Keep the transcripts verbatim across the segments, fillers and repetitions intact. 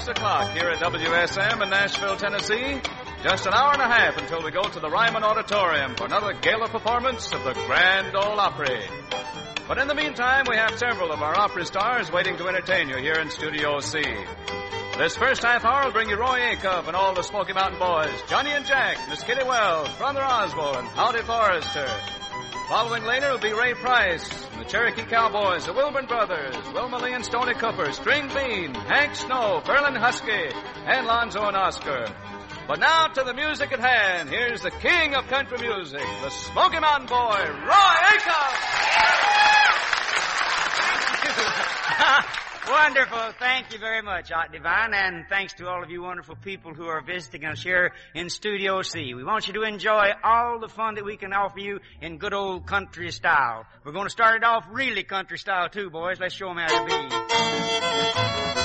six o'clock here at W S M in Nashville, Tennessee. Just an hour and a half until we go to the Ryman Auditorium for another gala performance of the Grand Ole Opry. But in the meantime, we have several of our opera stars waiting to entertain you here in Studio C. This first half hour will bring you Roy Acuff and all the Smoky Mountain Boys, Johnny and Jack, Miss Kitty Wells, Brother Oswald, and Howdy Forrester. Following later will be Ray Price, the Cherokee Cowboys, the Wilburn Brothers, Wilma Lee and Stoney Cooper, String Bean, Hank Snow, Berlin Husky, and Lonzo and Oscar. But now to the music at hand. Here's the king of country music, the Smoky Mountain Boy, Roy Acuff. Wonderful. Thank you very much, Art Divine, and thanks to all of you wonderful people who are visiting us here in Studio C. We want you to enjoy all the fun that we can offer you in good old country style. We're going to start it off really country style, too, boys. Let's show them how to be.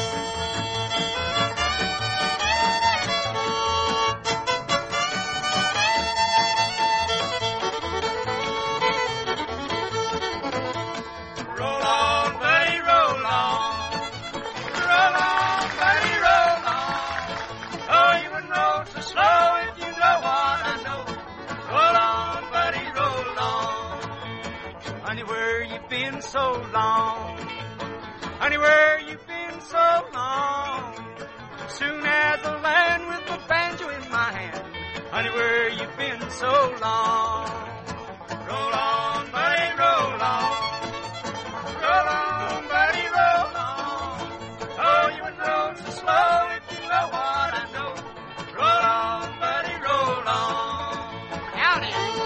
So long, honey, where you been so long? Soon as I land with the banjo in my hand, honey, where you been so long? Roll on, buddy, roll on, roll on, buddy, roll on. Oh, you would roll so slow if you know what I know. Roll on, buddy, roll on. Howdy.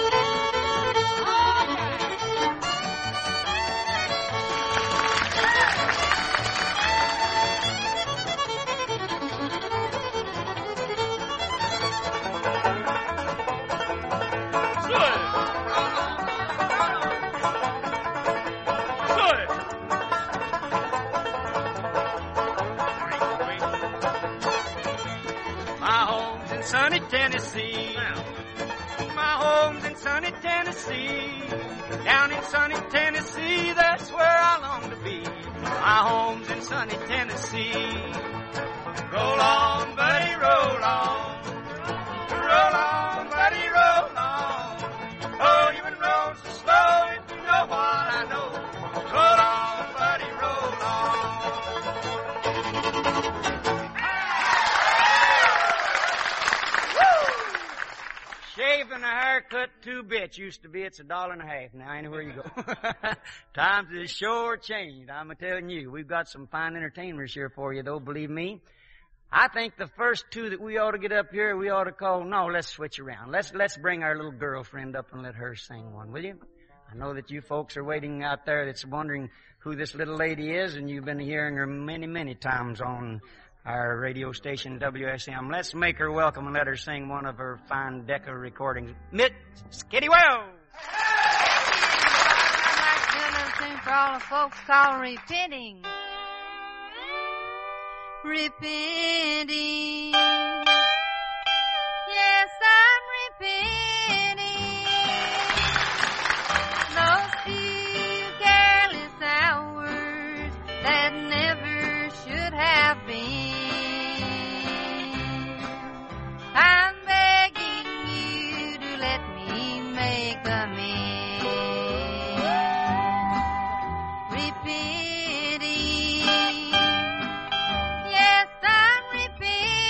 Sunny Tennessee. My home's in sunny Tennessee. Down in sunny Tennessee, that's where I long to be. My home's in sunny Tennessee. Roll on, buddy, roll on. Roll on, buddy, roll on. Oh, you would roll so slow if you know what I know. Roll on, buddy, roll on. Shaving a haircut, two bits. Used to be, it's a dollar and a half. Now, anywhere you go. Times has sure changed. I'm telling you, we've got some fine entertainers here for you, though, believe me. I think the first two that we ought to get up here, we ought to call, no, let's switch around. Let's, let's bring our little girlfriend up and let her sing one, will you? I know that you folks are waiting out there that's wondering who this little lady is, and you've been hearing her many, many times on our radio station, W S M. Let's make her welcome and let her sing one of her fine Decca recordings. Miss Kitty Wells! I'd like to sing for all the folks called repenting. Repenting. Yes, I'm repenting. Those few careless hours that never should have been. I'm begging you to let me make amends. Repenting, yes, I'm repenting.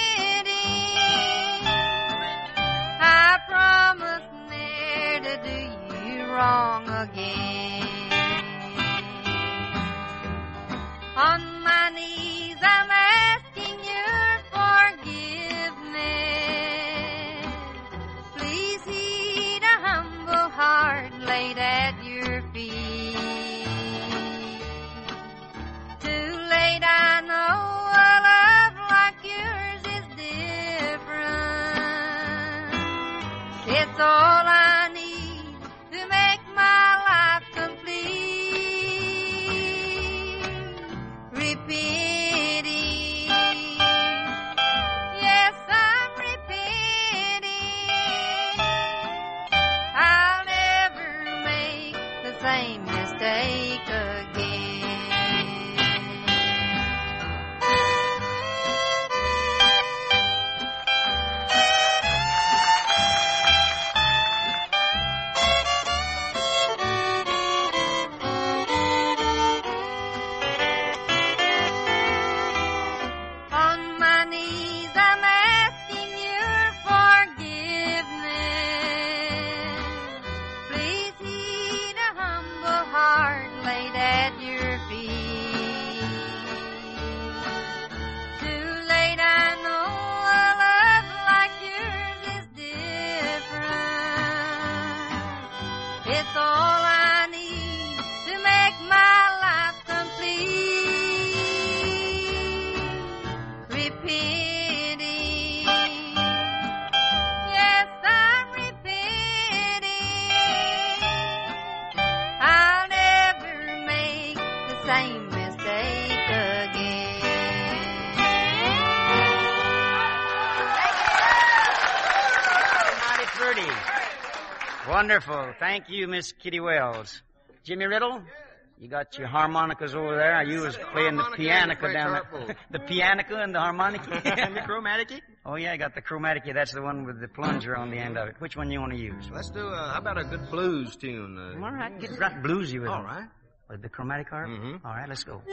Wonderful. Thank you, Miss Kitty Wells. Jimmy Riddle, you got your harmonicas over there. You was playing the pianica down there. The pianica and the harmonica? And the chromatic? Oh, yeah, I got the chromatic. That's the one with the plunger on the end of it. Which one you want to use? Let's do, uh, how about a good blues tune? Uh, All right, get right bluesy with it. All right. With the chromatic harp? Mm-hmm. All right, let's go.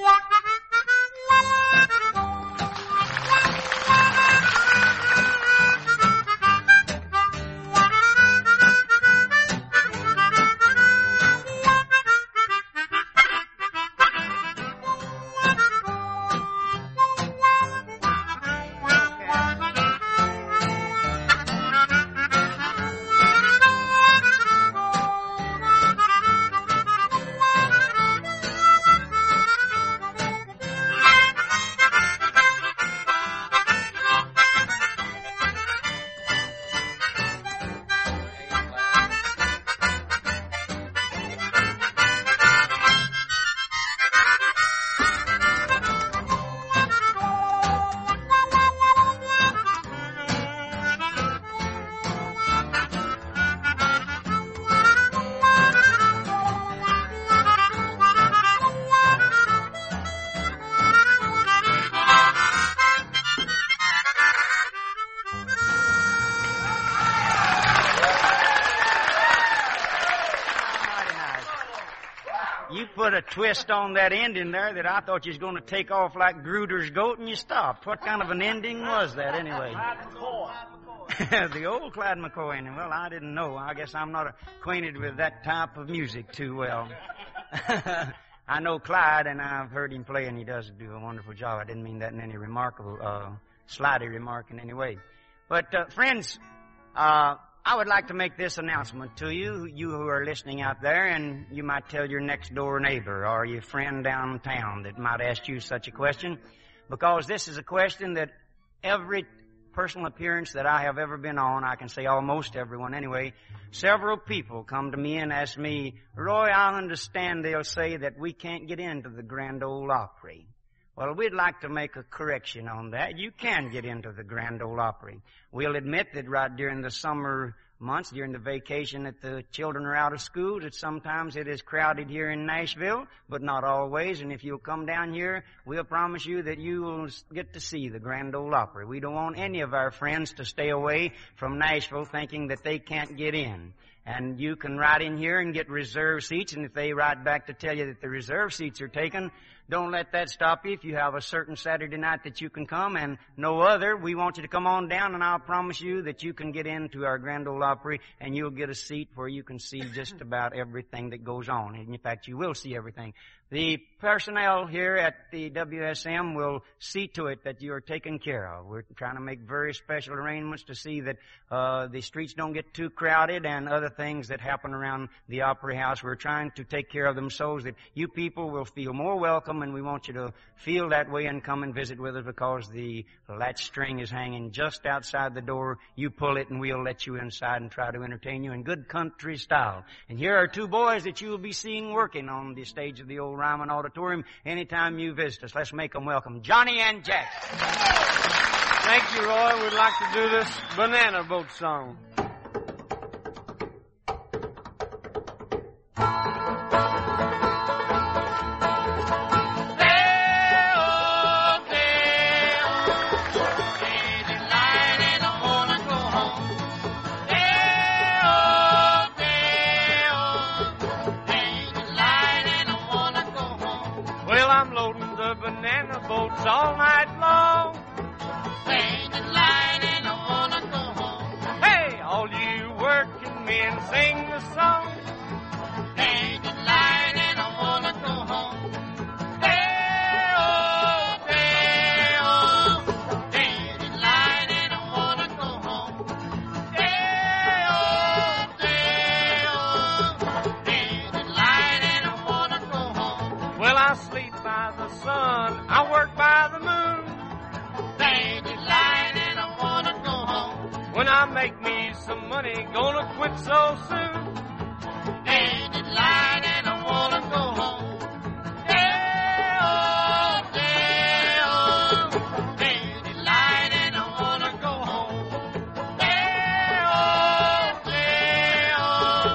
Put a twist on that ending there that I thought you was going to take off like Gruder's goat, and you stopped. What kind of an ending was that, anyway? The old Clyde McCoy ending. Well, I didn't know. I guess I'm not acquainted with that type of music too well. I know Clyde, and I've heard him play, and he does do a wonderful job. I didn't mean that in any remarkable, uh, slighty remark in any way. But, uh, friends, uh, I would like to make this announcement to you, you who are listening out there, and you might tell your next door neighbor or your friend downtown that might ask you such a question, because this is a question that every personal appearance that I have ever been on, I can say almost everyone anyway, several people come to me and ask me, Roy, I understand they'll say that we can't get into the Grand Ole Opry. Well, we'd like to make a correction on that. You can get into the Grand Ole Opry. We'll admit that right during the summer months, during the vacation that the children are out of school, that sometimes it is crowded here in Nashville, but not always. And if you'll come down here, we'll promise you that you will get to see the Grand Ole Opry. We don't want any of our friends to stay away from Nashville thinking that they can't get in. And you can write in here and get reserved seats, and if they write back to tell you that the reserved seats are taken, don't let that stop you. If you have a certain Saturday night that you can come and no other, we want you to come on down, and I'll promise you that you can get into our Grand Ole Opry, and you'll get a seat where you can see just about everything that goes on. And in fact, you will see everything. The personnel here at the W S M will see to it that you are taken care of. We're trying to make very special arrangements to see that uh the streets don't get too crowded and other things that happen around the Opry House. We're trying to take care of them so that you people will feel more welcome, and we want you to feel that way and come and visit with us, because the latch string is hanging just outside the door. You pull it and we'll let you inside and try to entertain you in good country style. And here are two boys that you will be seeing working on the stage of the old Ryman Auditorium anytime you visit us. Let's make them welcome. Johnny and Jack. Thank you, Roy. We'd like to do this Banana Boat song. Banana boats all night long. Painted light and I wanna go home. Hey, all you working men, sing the song. Painted light and I wanna go home. Hey, oh, hey, oh. Painted light and I wanna go home. Hey, oh, hey, oh. Painted light and I wanna go home. Well, I sleep by the sun, I work by the moon. Painted light and I wanna go home. When I make me some money, gonna quit so soon. Painted light and I wanna go home. Hey, oh, hey, oh. Painted light and I wanna go home. Hey, oh, hey, oh.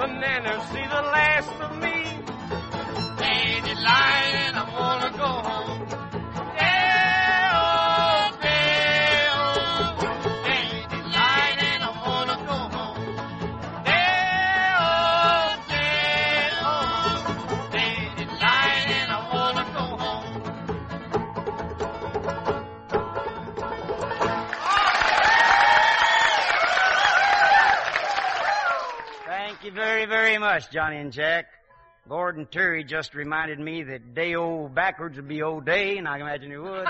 banana see the last of me. Lady lying and I wanna go home. Day-oh, day-oh. Lady lying and I wanna go home. Day-oh, day-oh. Lady lying and I wanna go home. Thank you very, very much, Johnny and Jack. Gordon Terry just reminded me that day old backwards would be old day, and I can imagine it would.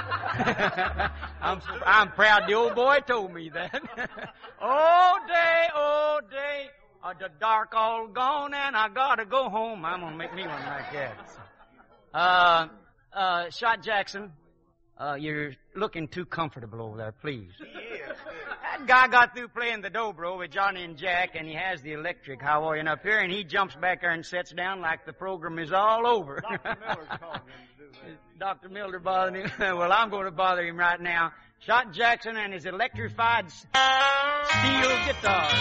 I'm, I'm proud the old boy told me that. Old day, old day, uh, the dark all gone, and I gotta go home. I'm gonna make me one like that. Uh, uh, Shot Jackson, uh, you're looking too comfortable over there, please. That guy got through playing the dobro with Johnny and Jack, and he has the electric Hawaiian up here, and he jumps back there and sits down like the program is all over. Doctor Miller's calling him to do that. Doctor Miller bothering him. Well, I'm going to bother him right now. Shot Jackson and his electrified steel guitar.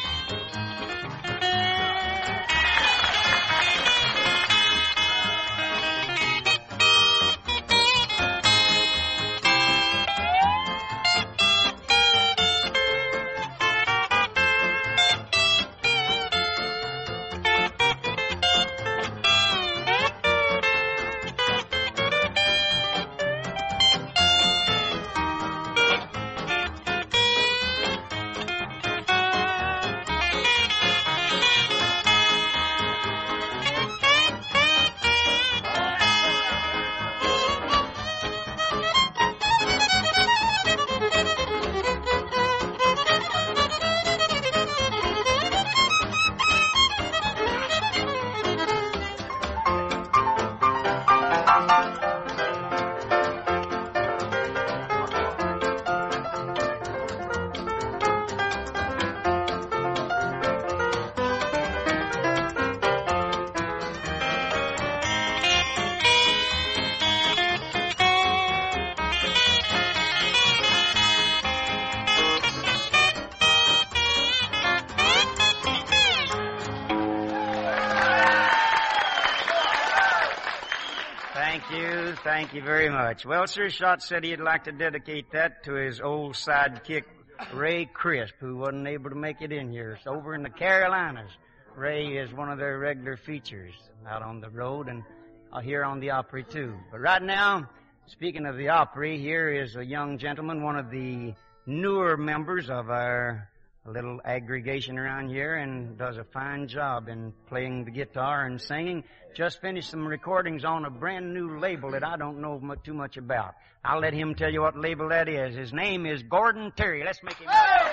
Thank you. Thank you very much. Well, Sir Shot said he'd like to dedicate that to his old sidekick, Ray Crisp, who wasn't able to make it in here. It's over in the Carolinas. Ray is one of their regular features out on the road and uh, here on the Opry, too. But right now, speaking of the Opry, here is a young gentleman, one of the newer members of our little aggregation around here, and does a fine job in playing the guitar and singing. Just finished some recordings on a brand new label that I don't know much, too much about. I'll let him tell you what label that is. His name is Gordon Terry. Let's make him.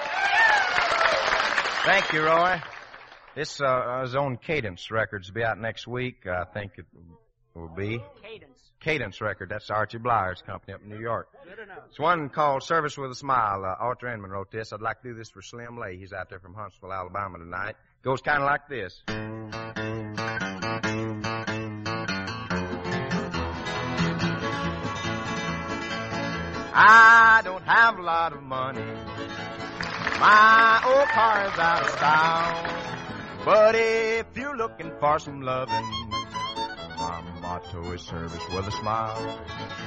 Thank you, Roy. This uh, is on Cadence Records. Will be out next week. I think it will be. Cadence. Cadence Record. That's Archie Blier's company up in New York. Good enough. It's one called Service with a Smile. Uh, Arthur Inman wrote this. I'd like to do this for Slim Lay. He's out there from Huntsville, Alabama tonight. Goes kind of like this. I don't have a lot of money. My old car is out of style. But if you're looking for some loving, my motto is service with a smile.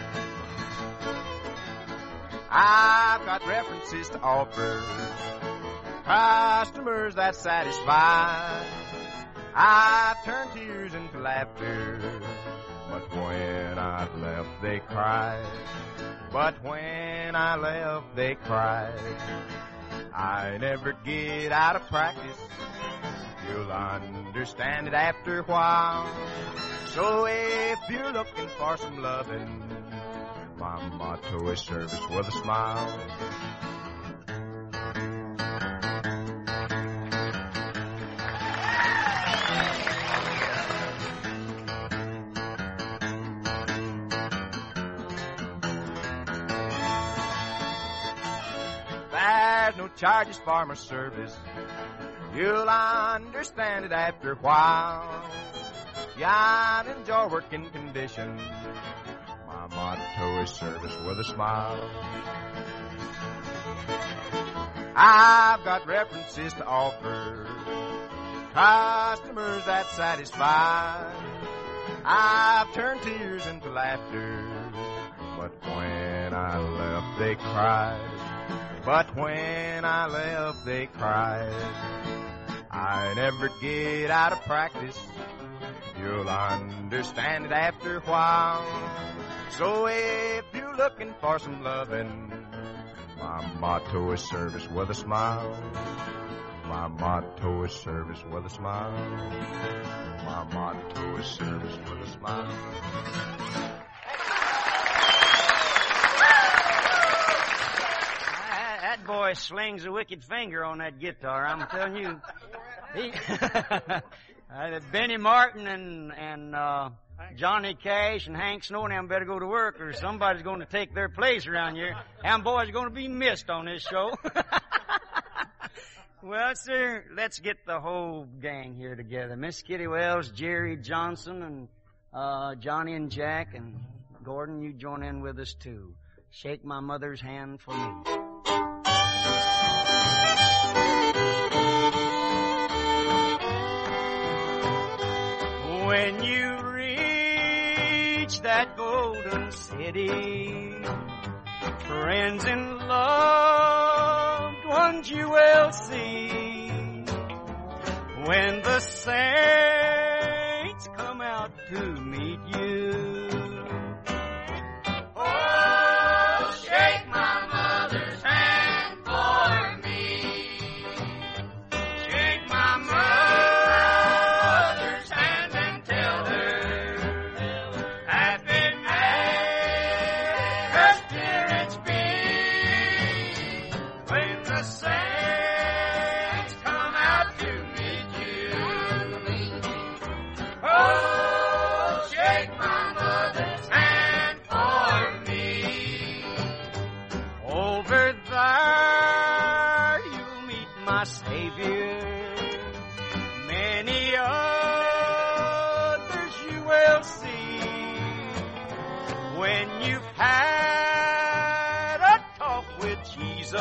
I've got references to offer, customers that satisfy. I've turned tears into laughter, but when I've left they cried. But when I left they cried. I never get out of practice. You'll understand it after a while. So if you're looking for some loving, my motto is service with a smile. There's no charges for my service. You'll understand it after a while. Yeah, I enjoy working conditions. My motto is service with a smile. I've got references to offer, customers that satisfy. I've turned tears into laughter, but when I left they cried. But when I left they cried. I never get out of practice, you'll understand it after a while. So if you're looking for some loving, my motto is service with a smile. My motto is service with a smile. My motto is service with a smile. That boy slings a wicked finger on that guitar, I'm telling you. He, uh, Benny Martin and, and uh, Johnny Cash and Hank Snow and them better go to work, or somebody's going to take their place around here. Them boys are going to be missed on this show. Well, sir, let's get the whole gang here together. Miss Kitty Wells, Jerry Johnson, and uh, Johnny and Jack, and Gordon, you join in with us, too. Shake my mother's hand for me. When you reach that golden city, friends and loved ones you will see. When the saints come out to meet you, oh, shake my mother's hand for me. Shake my mother's hand and tell her happy may her spirits be. When the saints come out to meet you, oh, shake my mother's hand for me. Over there you'll meet my Savior. Many others you will see. When you've had a talk with Jesus,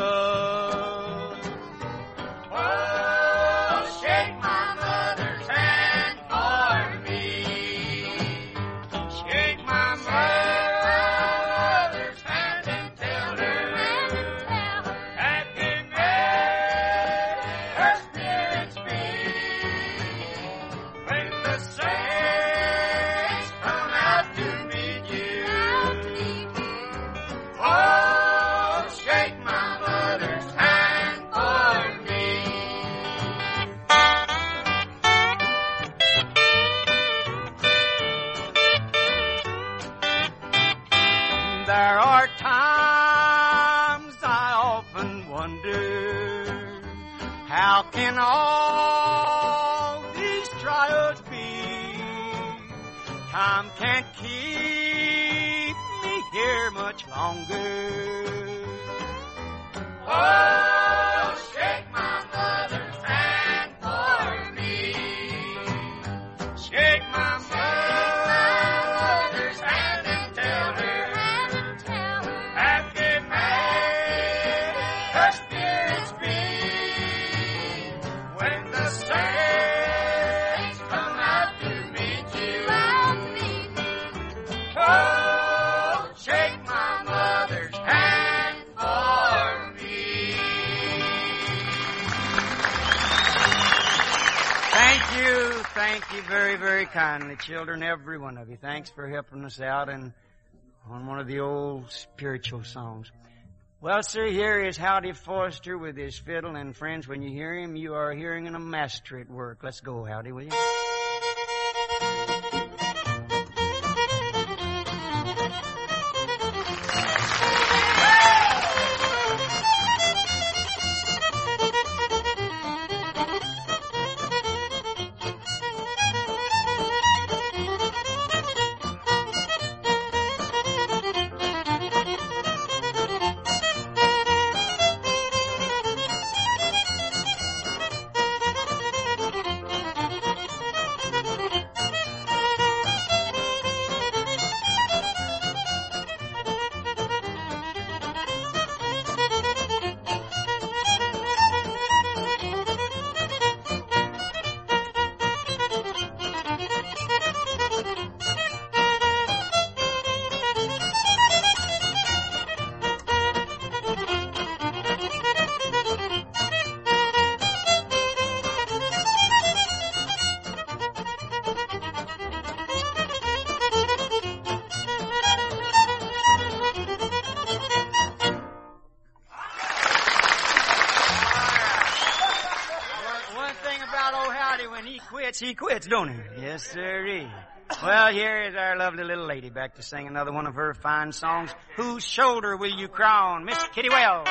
oh, shake my mother's hand for me. Shake my mother's hand and tell her happy may her spirits be. When the saints come out to meet you, oh, shake my mother's hand for me. There are times I often wonder, how can all these trials be? Time can't keep me here much longer. Oh, shake my mother's hand for me. Shake my mother's hand and tell her happy may her spirits be. When the saints come out to meet you, oh, shake my mother's hand for me. Thank you, thank you very, very kindly, children, every one of you. Thanks for helping us out and on one of the old spiritual songs. Well, sir, here is Howdy Foster with his fiddle, and friends, when you hear him, you are hearing a master at work. Let's go, Howdy, will you? party when he quits, he quits, don't he? Yes, sirree. Well, here is our lovely little lady back to sing another one of her fine songs. Whose shoulder will you cry on? Miss Kitty Wells.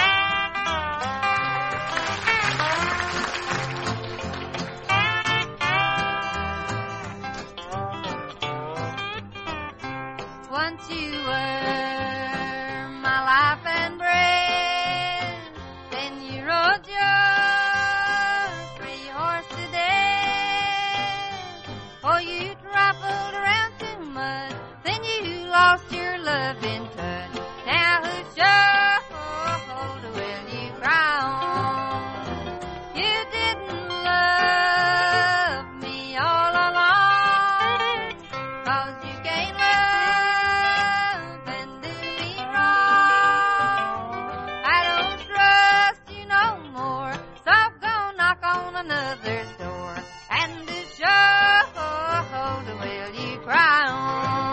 Once you were my life and bread, then you rode your three horse to death. Oh, you traveled around too much, then you lost your loving touch. Now whose shoulder will you cry on? You didn't love me all along, 'cause you can't love and do me wrong. I don't trust you no more, so go knock on another's door. And whose shoulder will you cry on?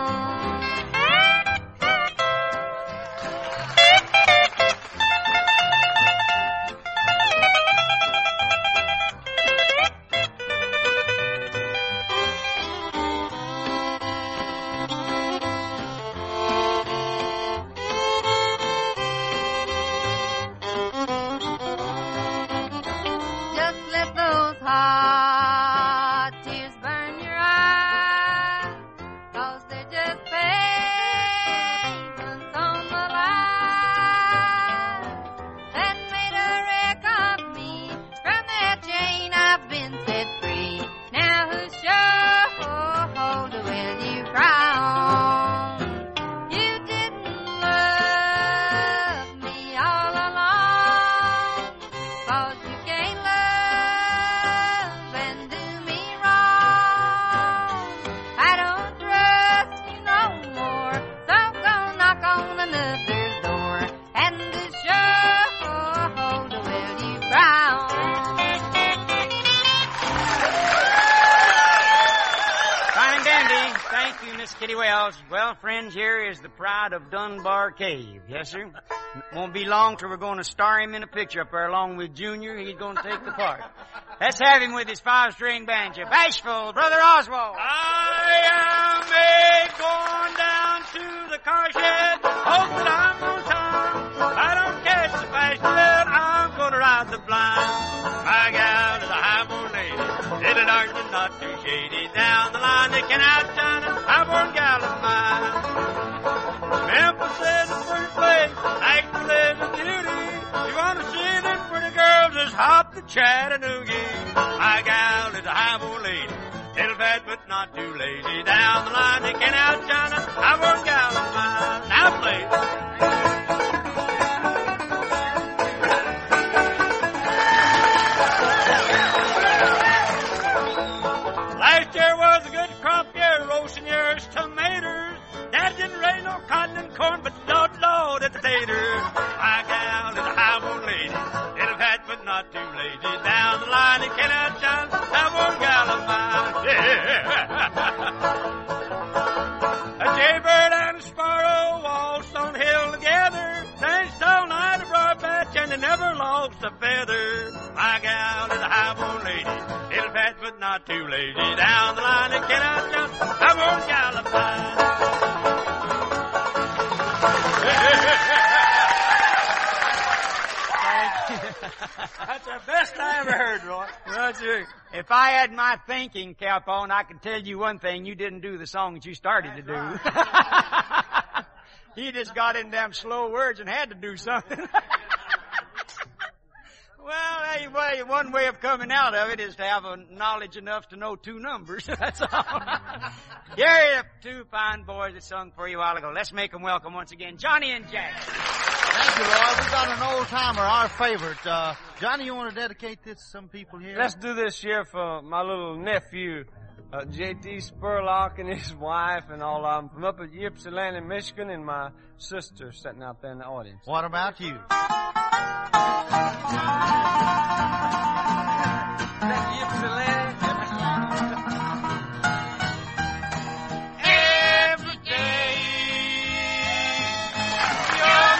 Just let those hot tears burn your eyes, 'cause they're just pavements on the line that made a wreck of me. From that chain I've been set free. Now whose shoulder will you cry on? You didn't love me all along, 'cause you can't love and do me wrong. I don't trust you no more, so go knock on another's door. And whose shoulder will you cry on? Fine and dandy. Thank you, Miss Kitty Wells. Well, friends, here is the pride of Dunbar Cave. Yes, sir. Won't be long till we're going to star him in a picture up there along with Junior. He's going to take the part. Let's have him with his five-string banjo. Bashful, Brother Oswald. I am a going down to the car shed. Hope that I'm on time. If I don't catch the fast jet, I'm gonna ride the blind. My gal is a high-born lady, little dark and not too shady. Down the line they can outshine a high-born gal of mine. Memphis is the first place, Nashville is the beauty. You wanna see them pretty girls, just hop to Chattanooga. My gal is a high-born lady, little fat but not too lazy. Down the line they can outshine a high-born gal of mine. Now play. Last year was a good crop year, roasting yours tomatoes. Dad didn't raise no cotton and corn, but Lord, Lord, it's taters. My gal is a high-born lady, little fat but not too lazy. Down the line, it can outshine a high-born gal of mine. A jaybird and a sparrow waltzed on hill together, danced all night a broad patch, and they never lost a feather. My gal is a high-born lady, little fat but not too lazy. Down the line, it can outshine a high-born gal of mine. That's the best I ever heard, Roy. Well, sir, if I had my thinking cap on, I could tell you one thing. You didn't do the song that you started to do. You just got in them slow words and had to do something. Well, hey, well, one way of coming out of it is to have a knowledge enough to know two numbers. That's all. Here are two fine boys that sung for you a while ago. Let's make them welcome once again, Johnny and Jack. Thank you, Roy. We got an old timer, our favorite. Uh, Johnny, you want to dedicate this to some people here? Let's do this here for my little nephew, uh, J T Spurlock and his wife and all of them from up at Ypsilanti, Michigan, and my sister sitting out there in the audience. What about you? Every day, your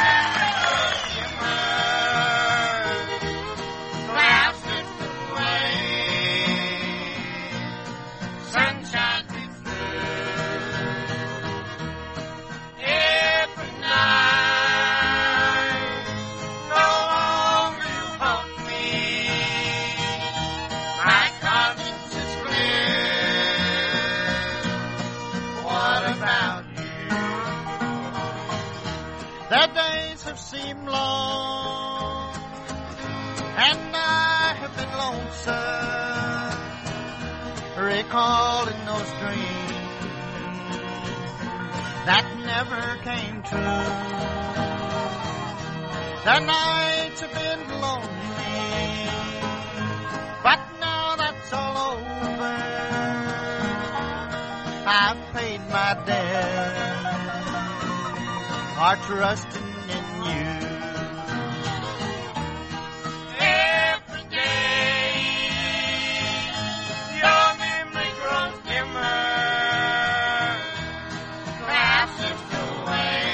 shimmer glasses away. sun, recalling those dreams that never came true. The nights have been lonely, but now that's all over. I've paid my debt, are trusting in you. Every day, your memory grows dimmer, passes away.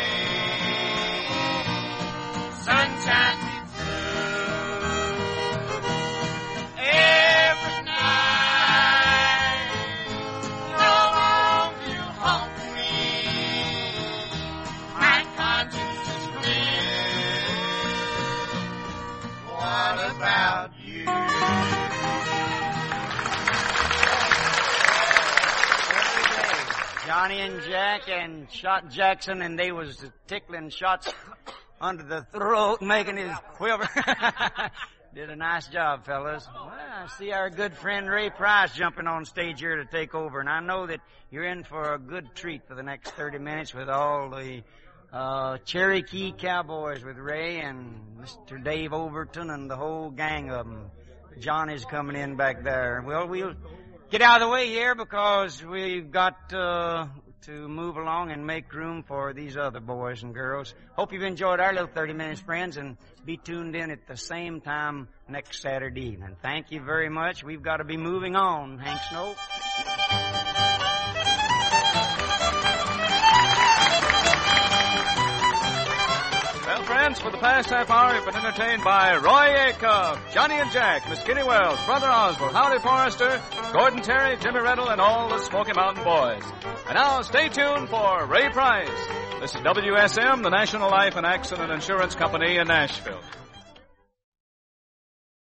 Sunshine beats through. Every night, no longer you haunt me. My conscience is clear. What about you? Johnny and Jack and shot Jackson, and they was tickling shots under the throat, making his quiver. Did a nice job, fellas. Well, I see our good friend Ray Price jumping on stage here to take over, and I know that you're in for a good treat for the next thirty minutes with all the uh, Cherokee Cowboys with Ray and Mister Dave Overton and the whole gang of them. Johnny's coming in back there. Well, we'll get out of the way here because we've got uh, to move along and make room for these other boys and girls. Hope you've enjoyed our little thirty minutes, friends, and be tuned in at the same time next Saturday evening. Thank you very much. We've got to be moving on, Hank Snow. Well, friends, for the past half hour, you've been entertained by Roy Acuff, Johnny and Jack, Miss Kitty Wells, Brother Oswald, Howdy Forrester, Gordon Terry, Jimmy Riddle, and all the Smoky Mountain Boys. And now, stay tuned for Ray Price. This is W S M, the National Life and Accident Insurance Company in Nashville.